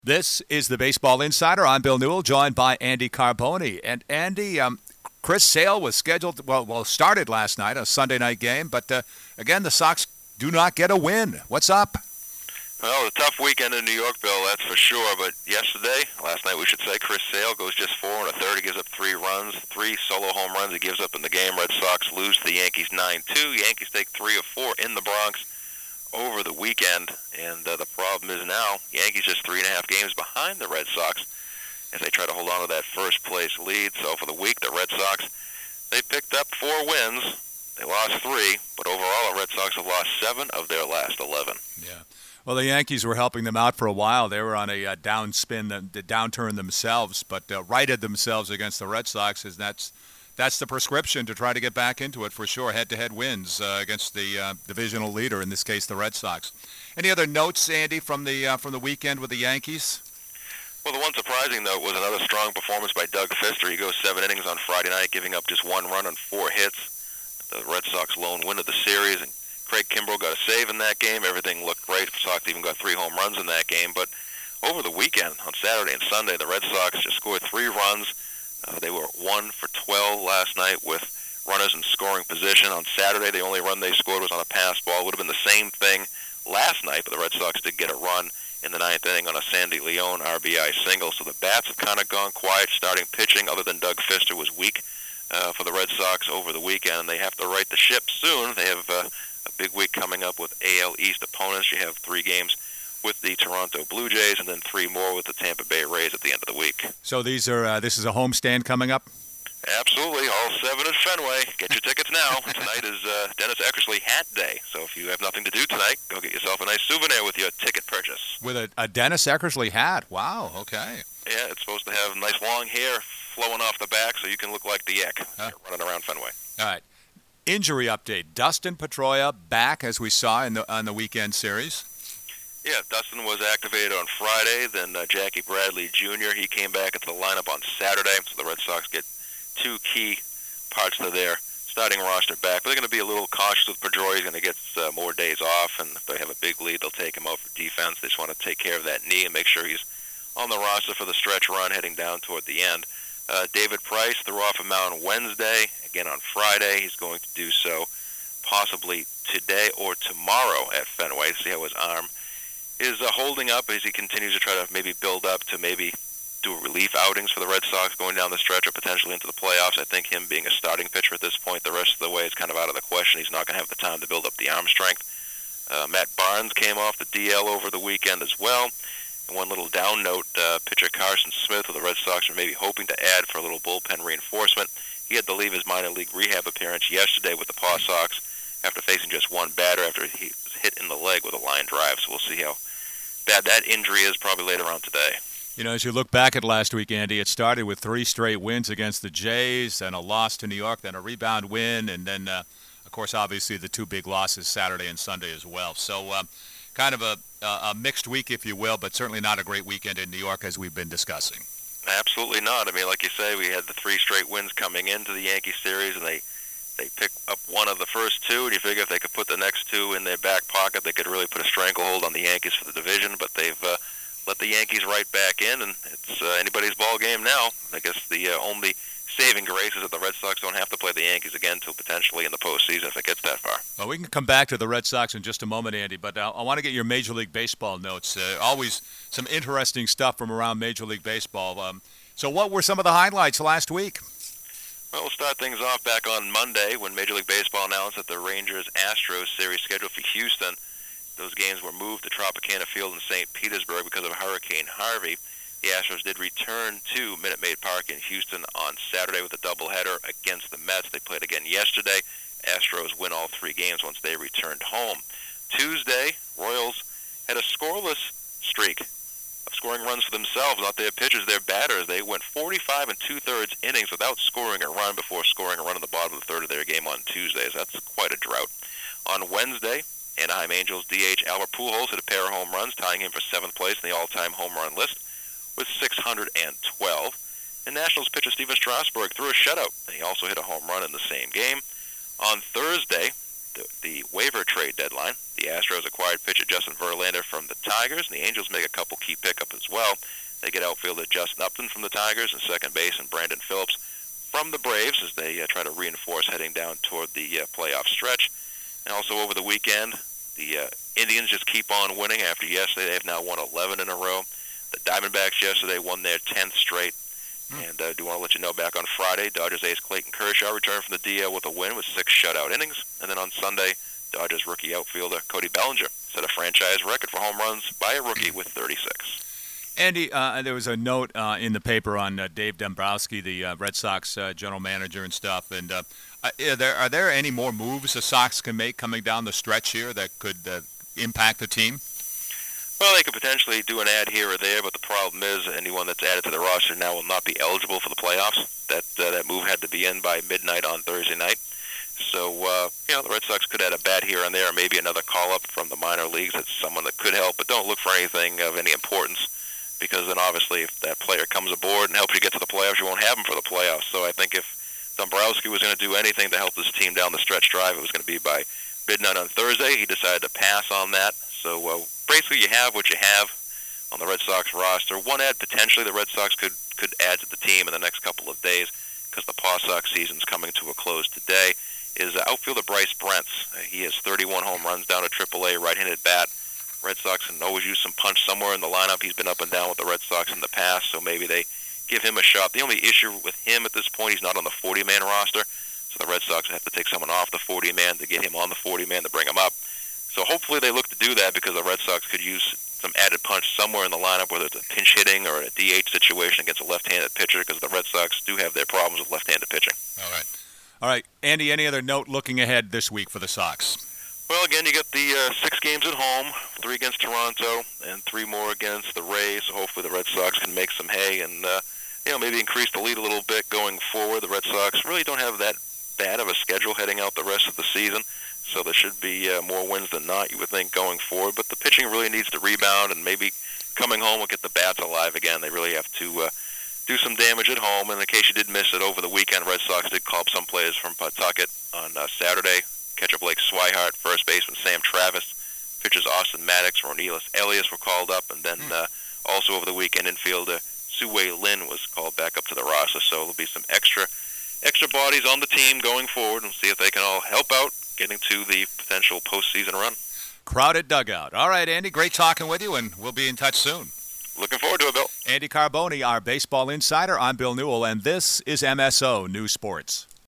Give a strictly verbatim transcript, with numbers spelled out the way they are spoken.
This is the Baseball Insider. I'm Bill Newell, joined by Andy Carboni. And Andy, um, Chris Sale was scheduled, well, well, started last night, a Sunday night game. But uh, again, the Sox do not get a win. What's up? Well, a tough weekend in New York, Bill, that's for sure. But yesterday, last night we should say, Chris Sale goes just four and a third. He gives up three runs, three solo home runs he gives up in the game. Red Sox lose to the Yankees nine two. Yankees take three of four in the Bronx over the weekend, and uh, the problem is now Yankees just three and a half games behind the Red Sox as they try to hold on to that first place lead. So for the week, the Red Sox, they picked up four wins. They lost three, but overall the Red Sox have lost seven of their last eleven. Yeah. Well, the Yankees were helping them out for a while. They were on a uh, downspin, the, the downturn themselves, but uh, righted themselves against the Red Sox, and that's That's the prescription to try to get back into it for sure. Head-to-head wins uh, against the uh, divisional leader, in this case, the Red Sox. Any other notes, Andy, from the uh, from the weekend with the Yankees? Well, the one surprising note was another strong performance by Doug Fister. He goes seven innings on Friday night, giving up just one run on four hits. The Red Sox lone win of the series, and Craig Kimbrell got a save in that game. Everything looked great. The Sox even got three home runs in that game. But over the weekend, on Saturday and Sunday, the Red Sox just scored three runs. Uh, they were one for twelve last night with runners in scoring position. On Saturday, the only run they scored was on a pass ball. It would have been the same thing last night, but the Red Sox did get a run in the ninth inning on a Sandy Leon R B I single. So the bats have kind of gone quiet. Starting pitching, other than Doug Fister, was weak uh, for the Red Sox over the weekend, and they have to right the ship soon. They have uh, a big week coming up with A L East opponents. You have three games with the Toronto Blue Jays, and then three more with the Tampa Bay Rays at the end of the week. So these are uh, this is a homestand coming up? Absolutely, all seven at Fenway. Get your tickets now. Tonight is uh, Dennis Eckersley Hat Day, so if you have nothing to do tonight, go get yourself a nice souvenir with your ticket purchase. With a, a Dennis Eckersley hat. Wow, okay. Yeah, it's supposed to have nice long hair flowing off the back so you can look like the Eck huh? running around Fenway. All right. Injury update. Dustin Pedroia back, as we saw in the on the weekend series. Yeah, Dustin was activated on Friday. Then uh, Jackie Bradley Junior, he came back into the lineup on Saturday. So the Red Sox get two key parts of their starting roster back. But they're going to be a little cautious with Pedroia. He's going to get uh, more days off, and if they have a big lead, they'll take him out for defense. They just want to take care of that knee and make sure he's on the roster for the stretch run heading down toward the end. Uh, David Price threw off a mound Wednesday. Again on Friday, he's going to do so possibly today or tomorrow at Fenway. See how his arm is uh, holding up as he continues to try to maybe build up to maybe do relief outings for the Red Sox going down the stretch or potentially into the playoffs. I think him being a starting pitcher at this point, the rest of the way, is kind of out of the question. He's not going to have the time to build up the arm strength. Uh, Matt Barnes came off the D L over the weekend as well. And one little down note, uh, pitcher Carson Smith, who the Red Sox are maybe hoping to add for a little bullpen reinforcement, he had to leave his minor league rehab appearance yesterday with the Paw Sox after facing just one batter after he was hit in the leg with a line drive. So we'll see how bad that injury is probably later on today. You know, as you look back at last week, Andy, it started with three straight wins against the Jays and a loss to New York, then a rebound win, and then, uh, of course, obviously the two big losses Saturday and Sunday as well. So uh, kind of a, a mixed week, if you will, but certainly not a great weekend in New York as we've been discussing. Absolutely not. I mean, like you say, we had the three straight wins coming into the Yankee series, and they They pick up one of the first two, and you figure if they could put the next two in their back pocket, they could really put a stranglehold on the Yankees for the division. But they've uh, let the Yankees right back in, and it's uh, anybody's ball game now. I guess the uh, only saving grace is that the Red Sox don't have to play the Yankees again until potentially in the postseason if it gets that far. Well, we can come back to the Red Sox in just a moment, Andy, but uh, I want to get your Major League Baseball notes. Uh, always some interesting stuff from around Major League Baseball. Um, so what were some of the highlights last week? Well, we'll start things off back on Monday when Major League Baseball announced that the Rangers-Astros series scheduled for Houston, those games were moved to Tropicana Field in Saint Petersburg because of Hurricane Harvey. The Astros did return to Minute Maid Park in Houston on Saturday with a doubleheader against the Mets. They played again yesterday. Astros win all three games once they returned home. Tuesday, Royals had a scoreless streak of scoring runs for themselves, not their pitchers, their batters. They went forty-five and two-thirds innings without scoring a run before scoring a run in the bottom of the third of their game on Tuesdays. That's quite a drought. On Wednesday, Anaheim Angels D H Albert Pujols hit a pair of home runs, tying him for seventh place in the all-time home run list with six hundred twelve. And Nationals pitcher Steven Strasburg threw a shutout, and he also hit a home run in the same game. On Thursday, the, the waiver trade deadline. The Astros acquired pitcher Justin Verlander from the Tigers, and the Angels make a couple key pickups as well. They get outfielder Justin Upton from the Tigers and second baseman Brandon Phillips from the Braves as they uh, try to reinforce heading down toward the uh, playoff stretch. And also over the weekend, the uh, Indians just keep on winning. After yesterday, they've now won eleven in a row. The Diamondbacks yesterday won their tenth straight. Mm. And I uh, do want to let you know, back on Friday, Dodgers ace Clayton Kershaw returned from the D L with a win with six shutout innings. And then on Sunday, Dodgers rookie outfielder Cody Bellinger set a franchise record for home runs by a rookie with thirty-six. Andy, uh, there was a note uh, in the paper on uh, Dave Dombrowski, the uh, Red Sox uh, general manager and stuff. And uh, are, there, are there any more moves the Sox can make coming down the stretch here that could uh, impact the team? Well, they could potentially do an ad here or there, but the problem is anyone that's added to the roster now will not be eligible for the playoffs. That uh, that move had to be in by midnight on Thursday night. So, uh, you know, the Red Sox could add a bat here and there, or maybe another call-up from the minor leagues. That's someone that could help, but don't look for anything of any importance, because then obviously if that player comes aboard and helps you get to the playoffs, you won't have him for the playoffs. So I think if Dombrowski was going to do anything to help this team down the stretch drive, it was going to be by midnight on Thursday. He decided to pass on that. So uh, basically you have what you have on the Red Sox roster. One ad potentially the Red Sox could, could add to the team in the next couple of days, because the Paw Sox season's coming to a close today, is uh, outfielder Bryce Brents. Uh, he has thirty-one home runs down to triple A, right-handed bat. Red Sox can always use some punch somewhere in the lineup. He's been up and down with the Red Sox in the past, so maybe they give him a shot. The only issue with him at this point, he's not on the forty-man roster, so the Red Sox have to take someone off the forty-man to get him on the forty-man to bring him up. So hopefully they look to do that, because the Red Sox could use some added punch somewhere in the lineup, whether it's a pinch hitting or a D H situation against a left-handed pitcher, because the Red Sox do have their problems with left-handed pitching. All right. All right, Andy, any other note looking ahead this week for the Sox? Well, again, you got the uh, six games at home, three against Toronto, and three more against the Rays. So hopefully the Red Sox can make some hay and, uh, you know, maybe increase the lead a little bit going forward. The Red Sox really don't have that bad of a schedule heading out the rest of the season, so there should be uh, more wins than not, you would think, going forward. But the pitching really needs to rebound, and maybe coming home will get the bats alive again. They really have to uh, do some damage at home. And in case you did miss it, over the weekend, Red Sox did call up some players from Pawtucket on uh, Saturday. Catcher Blake Swihart, first baseman Sam Travis, pitchers Austin Maddox, Ronelis Elias were called up, and then uh, also over the weekend, infielder Sue Lin was called back up to the roster. So there'll be some extra extra bodies on the team going forward, and see if they can all help out getting to the potential postseason run. Crowded dugout. All right, Andy, great talking with you, and we'll be in touch soon. Looking forward to it, Bill. Andy Carboni, our baseball insider. I'm Bill Newell, and this is M S O News Sports.